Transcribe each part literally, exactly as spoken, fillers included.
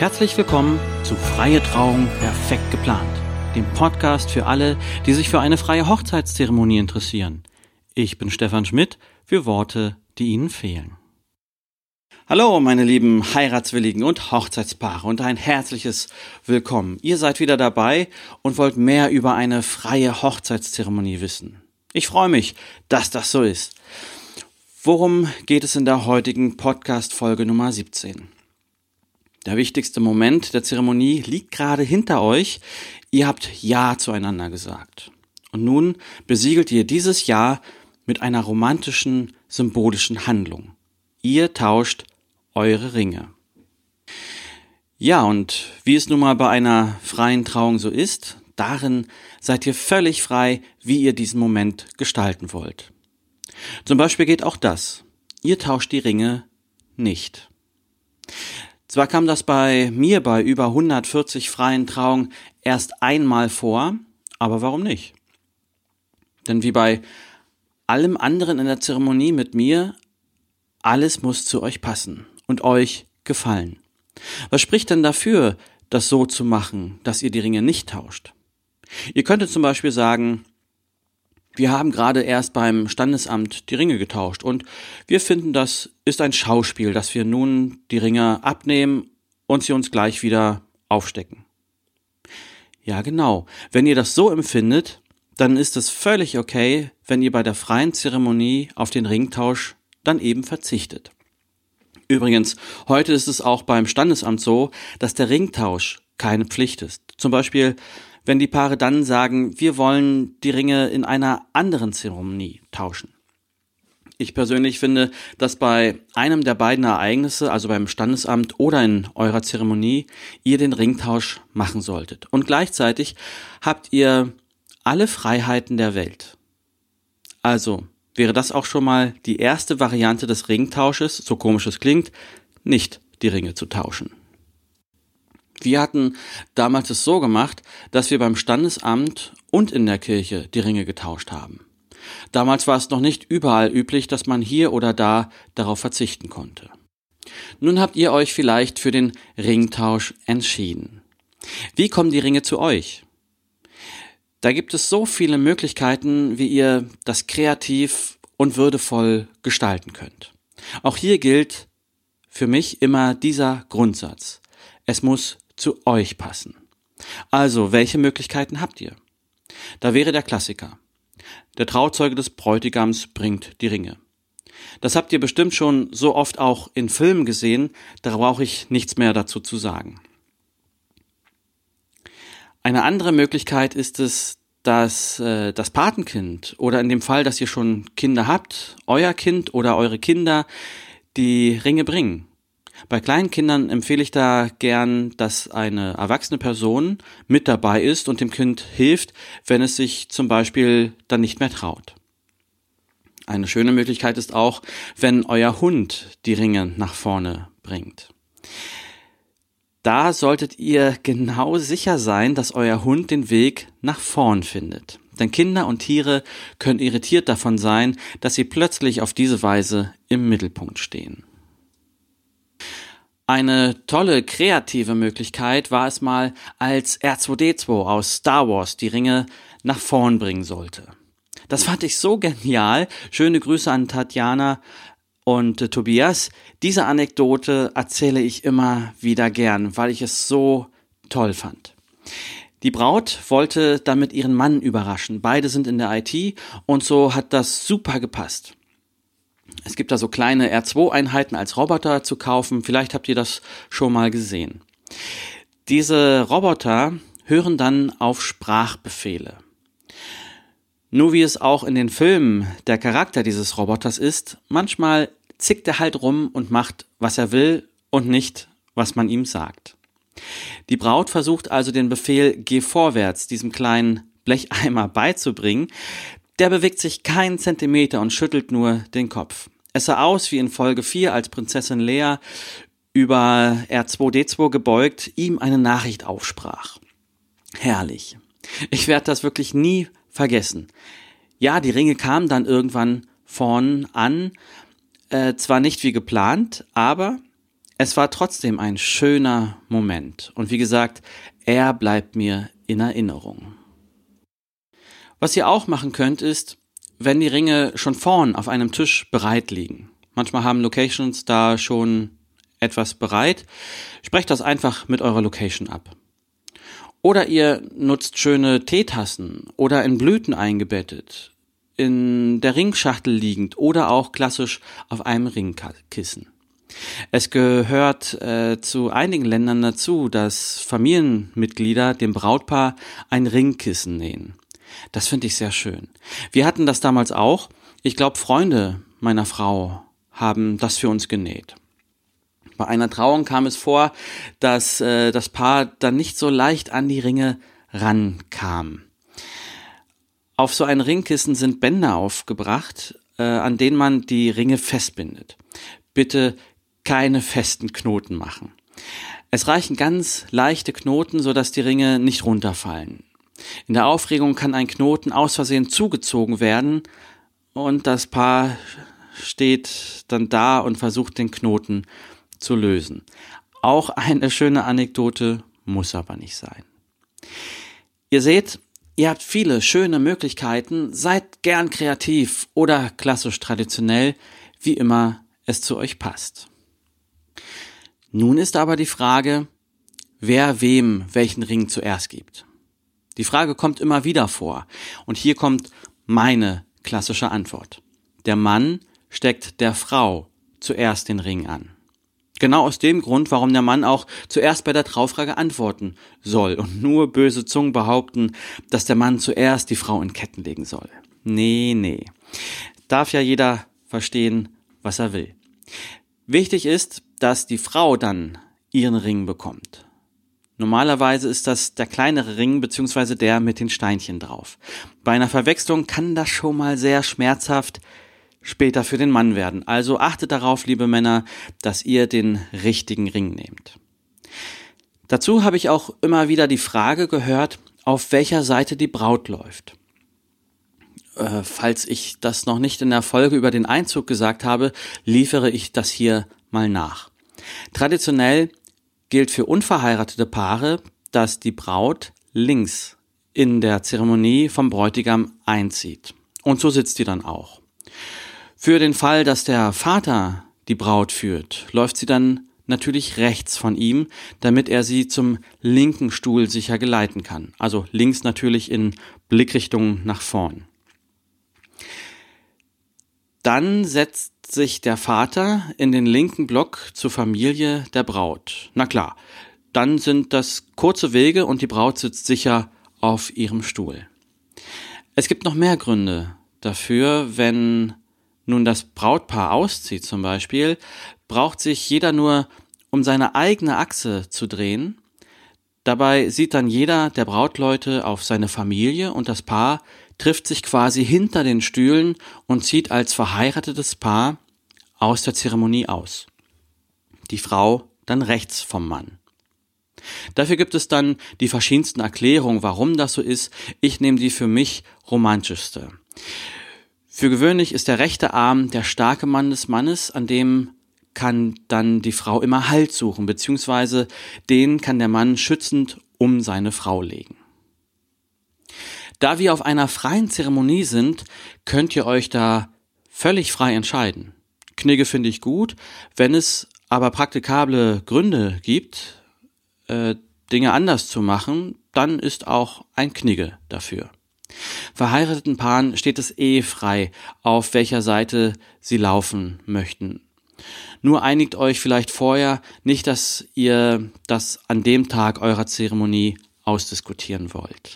Herzlich willkommen zu Freie Trauung perfekt geplant, dem Podcast für alle, die sich für eine freie Hochzeitszeremonie interessieren. Ich bin Stefan Schmidt für Worte, die Ihnen fehlen. Hallo meine lieben Heiratswilligen und Hochzeitspaare und ein herzliches Willkommen. Ihr seid wieder dabei und wollt mehr über eine freie Hochzeitszeremonie wissen. Ich freue mich, dass das so ist. Worum geht es in der heutigen Podcast-Folge Nummer siebzehn? Der wichtigste Moment der Zeremonie liegt gerade hinter euch. Ihr habt Ja zueinander gesagt. Und nun besiegelt ihr dieses Ja mit einer romantischen, symbolischen Handlung. Ihr tauscht eure Ringe. Ja, und wie es nun mal bei einer freien Trauung so ist, darin seid ihr völlig frei, wie ihr diesen Moment gestalten wollt. Zum Beispiel geht auch das. Ihr tauscht die Ringe nicht. Zwar kam das bei mir bei über hundertvierzig freien Trauungen erst einmal vor, aber warum nicht? Denn wie bei allem anderen in der Zeremonie mit mir, alles muss zu euch passen und euch gefallen. Was spricht denn dafür, das so zu machen, dass ihr die Ringe nicht tauscht? Ihr könntet zum Beispiel sagen, wir haben gerade erst beim Standesamt die Ringe getauscht und wir finden, das ist ein Schauspiel, dass wir nun die Ringe abnehmen und sie uns gleich wieder aufstecken. Ja, genau. Wenn ihr das so empfindet, dann ist es völlig okay, wenn ihr bei der freien Zeremonie auf den Ringtausch dann eben verzichtet. Übrigens, heute ist es auch beim Standesamt so, dass der Ringtausch keine Pflicht ist. Zum Beispiel, wenn die Paare dann sagen, wir wollen die Ringe in einer anderen Zeremonie tauschen. Ich persönlich finde, dass bei einem der beiden Ereignisse, also beim Standesamt oder in eurer Zeremonie, ihr den Ringtausch machen solltet. Und gleichzeitig habt ihr alle Freiheiten der Welt. Also wäre das auch schon mal die erste Variante des Ringtausches, so komisch es klingt, nicht die Ringe zu tauschen. Wir hatten damals es so gemacht, dass wir beim Standesamt und in der Kirche die Ringe getauscht haben. Damals war es noch nicht überall üblich, dass man hier oder da darauf verzichten konnte. Nun habt ihr euch vielleicht für den Ringtausch entschieden. Wie kommen die Ringe zu euch? Da gibt es so viele Möglichkeiten, wie ihr das kreativ und würdevoll gestalten könnt. Auch hier gilt für mich immer dieser Grundsatz. Es muss zu euch passen. Also, welche Möglichkeiten habt ihr? Da wäre der Klassiker. Der Trauzeuge des Bräutigams bringt die Ringe. Das habt ihr bestimmt schon so oft auch in Filmen gesehen, da brauche ich nichts mehr dazu zu sagen. Eine andere Möglichkeit ist es, dass äh, das Patenkind oder in dem Fall, dass ihr schon Kinder habt, euer Kind oder eure Kinder die Ringe bringen. Bei kleinen Kindern empfehle ich da gern, dass eine erwachsene Person mit dabei ist und dem Kind hilft, wenn es sich zum Beispiel dann nicht mehr traut. Eine schöne Möglichkeit ist auch, wenn euer Hund die Ringe nach vorne bringt. Da solltet ihr genau sicher sein, dass euer Hund den Weg nach vorn findet. Denn Kinder und Tiere können irritiert davon sein, dass sie plötzlich auf diese Weise im Mittelpunkt stehen. Eine tolle kreative Möglichkeit war es mal, als R zwei D zwei aus Star Wars die Ringe nach vorn bringen sollte. Das fand ich so genial. Schöne Grüße an Tatjana und äh, Tobias. Diese Anekdote erzähle ich immer wieder gern, weil ich es so toll fand. Die Braut wollte damit ihren Mann überraschen. Beide sind in der I T und so hat das super gepasst. Es gibt da so kleine R zwei Einheiten als Roboter zu kaufen. Vielleicht habt ihr das schon mal gesehen. Diese Roboter hören dann auf Sprachbefehle. Nur wie es auch in den Filmen der Charakter dieses Roboters ist, manchmal zickt er halt rum und macht, was er will und nicht, was man ihm sagt. Die Braut versucht also den Befehl Geh vorwärts diesem kleinen Blecheimer beizubringen. Der bewegt sich keinen Zentimeter und schüttelt nur den Kopf. Es sah aus wie in Folge vier, als Prinzessin Lea über R zwei D zwei gebeugt ihm eine Nachricht aufsprach. Herrlich. Ich werde das wirklich nie vergessen. Ja, die Ringe kamen dann irgendwann vorn an, äh, zwar nicht wie geplant, aber Es war trotzdem ein schöner Moment. Und wie gesagt, er bleibt mir in Erinnerung. Was ihr auch machen könnt, ist, wenn die Ringe schon vorn auf einem Tisch bereit liegen. Manchmal haben Locations da schon etwas bereit. Sprecht das einfach mit eurer Location ab. Oder ihr nutzt schöne Teetassen oder in Blüten eingebettet, in der Ringschachtel liegend oder auch klassisch auf einem Ringkissen. Es gehört äh, zu einigen Ländern dazu, dass Familienmitglieder dem Brautpaar ein Ringkissen nähen. Das finde ich sehr schön. Wir hatten das damals auch. Ich glaube, Freunde meiner Frau haben das für uns genäht. Bei einer Trauung kam es vor, dass äh, das Paar dann nicht so leicht an die Ringe rankam. Auf so ein Ringkissen sind Bänder aufgebracht, äh, an denen man die Ringe festbindet. Bitte keine festen Knoten machen. Es reichen ganz leichte Knoten, sodass die Ringe nicht runterfallen. In der Aufregung kann ein Knoten aus Versehen zugezogen werden und das Paar steht dann da und versucht den Knoten zu lösen. Auch eine schöne Anekdote, muss aber nicht sein. Ihr seht, ihr habt viele schöne Möglichkeiten, seid gern kreativ oder klassisch traditionell, wie immer es zu euch passt. Nun ist aber die Frage, wer wem welchen Ring zuerst gibt. Die Frage kommt immer wieder vor und hier kommt meine klassische Antwort. Der Mann steckt der Frau zuerst den Ring an. Genau aus dem Grund, warum der Mann auch zuerst bei der Traufrage antworten soll und nur böse Zungen behaupten, dass der Mann zuerst die Frau in Ketten legen soll. Nee, nee. Darf ja jeder verstehen, was er will. Wichtig ist, dass die Frau dann ihren Ring bekommt. Normalerweise ist das der kleinere Ring bzw. der mit den Steinchen drauf. Bei einer Verwechslung kann das schon mal sehr schmerzhaft später für den Mann werden. Also achtet darauf, liebe Männer, dass ihr den richtigen Ring nehmt. Dazu habe ich auch immer wieder die Frage gehört, auf welcher Seite die Braut läuft. Äh, falls ich das noch nicht in der Folge über den Einzug gesagt habe, liefere ich das hier mal nach. Traditionell gilt für unverheiratete Paare, dass die Braut links in der Zeremonie vom Bräutigam einzieht. Und so sitzt sie dann auch. Für den Fall, dass der Vater die Braut führt, läuft sie dann natürlich rechts von ihm, damit er sie zum linken Stuhl sicher geleiten kann. Also links natürlich in Blickrichtung nach vorn. Dann setzt sich der Vater in den linken Block zur Familie der Braut. Na klar, dann sind das kurze Wege und die Braut sitzt sicher auf ihrem Stuhl. Es gibt noch mehr Gründe dafür, wenn nun das Brautpaar auszieht zum Beispiel, braucht sich jeder nur um seine eigene Achse zu drehen. Dabei sieht dann jeder der Brautleute auf seine Familie und das Paar trifft sich quasi hinter den Stühlen und zieht als verheiratetes Paar aus der Zeremonie aus. Die Frau dann rechts vom Mann. Dafür gibt es dann die verschiedensten Erklärungen, warum das so ist. Ich nehme die für mich romantischste. Für gewöhnlich ist der rechte Arm der starke Mann des Mannes, an dem kann dann die Frau immer Halt suchen, beziehungsweise den kann der Mann schützend um seine Frau legen. Da wir auf einer freien Zeremonie sind, könnt ihr euch da völlig frei entscheiden. Knigge finde ich gut, wenn es aber praktikable Gründe gibt, äh, Dinge anders zu machen, dann ist auch ein Knigge dafür. Verheirateten Paaren steht es eh frei, auf welcher Seite sie laufen möchten. Nur einigt euch vielleicht vorher, nicht, dass ihr das an dem Tag eurer Zeremonie ausdiskutieren wollt.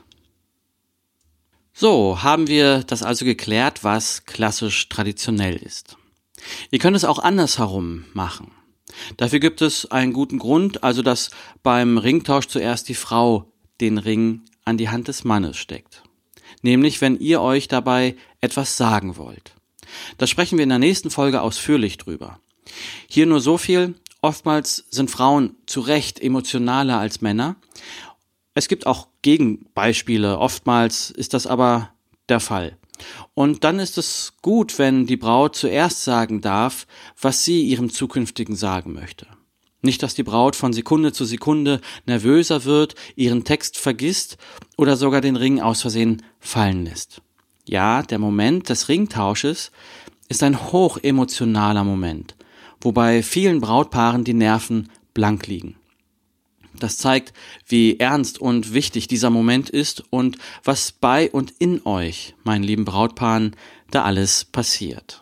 So, haben wir das also geklärt, was klassisch traditionell ist. Ihr könnt es auch andersherum machen. Dafür gibt es einen guten Grund, also dass beim Ringtausch zuerst die Frau den Ring an die Hand des Mannes steckt. Nämlich, wenn ihr euch dabei etwas sagen wollt. Da sprechen wir in der nächsten Folge ausführlich drüber. Hier nur so viel, oftmals sind Frauen zu Recht emotionaler als Männer. Es gibt auch Gegenbeispiele, oftmals ist das aber der Fall. Und dann ist es gut, wenn die Braut zuerst sagen darf, was sie ihrem Zukünftigen sagen möchte. Nicht, dass die Braut von Sekunde zu Sekunde nervöser wird, ihren Text vergisst oder sogar den Ring aus Versehen fallen lässt. Ja, der Moment des Ringtausches ist ein hochemotionaler Moment, wobei vielen Brautpaaren die Nerven blank liegen. Das zeigt, wie ernst und wichtig dieser Moment ist und was bei und in euch, meinen lieben Brautpaaren, da alles passiert.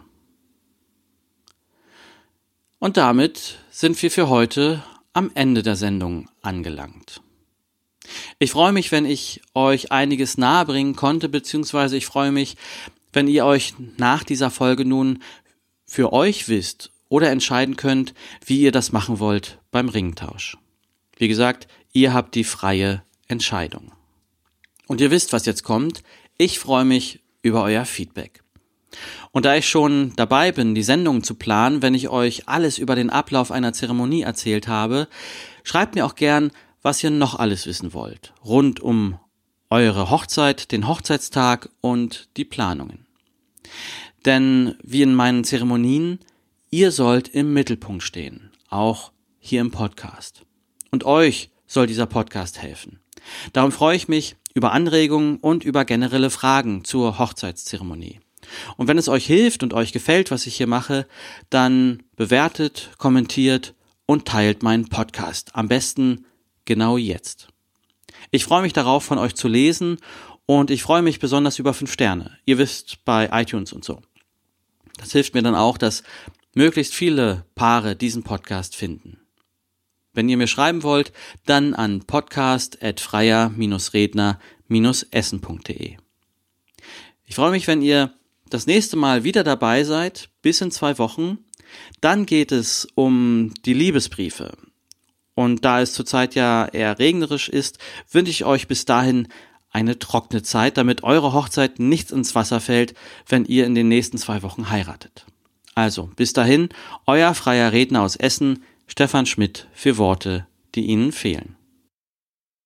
Und damit sind wir für heute am Ende der Sendung angelangt. Ich freue mich, wenn ich euch einiges nahebringen konnte, beziehungsweise ich freue mich, wenn ihr euch nach dieser Folge nun für euch wisst oder entscheiden könnt, wie ihr das machen wollt beim Ringtausch. Wie gesagt, ihr habt die freie Entscheidung. Und ihr wisst, was jetzt kommt. Ich freue mich über euer Feedback. Und da ich schon dabei bin, die Sendung zu planen, wenn ich euch alles über den Ablauf einer Zeremonie erzählt habe, schreibt mir auch gern, was ihr noch alles wissen wollt, rund um eure Hochzeit, den Hochzeitstag und die Planungen. Denn wie in meinen Zeremonien, ihr sollt im Mittelpunkt stehen, auch hier im Podcast. Und euch soll dieser Podcast helfen. Darum freue ich mich über Anregungen und über generelle Fragen zur Hochzeitszeremonie. Und wenn es euch hilft und euch gefällt, was ich hier mache, dann bewertet, kommentiert und teilt meinen Podcast. Am besten genau jetzt. Ich freue mich darauf, von euch zu lesen und ich freue mich besonders über fünf Sterne. Ihr wisst, bei iTunes und so. Das hilft mir dann auch, dass möglichst viele Paare diesen Podcast finden. Wenn ihr mir schreiben wollt, dann an podcast at freier redner essen punkt de. Ich freue mich, wenn ihr das nächste Mal wieder dabei seid, bis in zwei Wochen. Dann geht es um die Liebesbriefe. Und da es zurzeit ja eher regnerisch ist, wünsche ich euch bis dahin eine trockene Zeit, damit eure Hochzeit nichts ins Wasser fällt, wenn ihr in den nächsten zwei Wochen heiratet. Also, bis dahin, euer freier Redner aus Essen, Stefan Schmidt, für Worte, die Ihnen fehlen.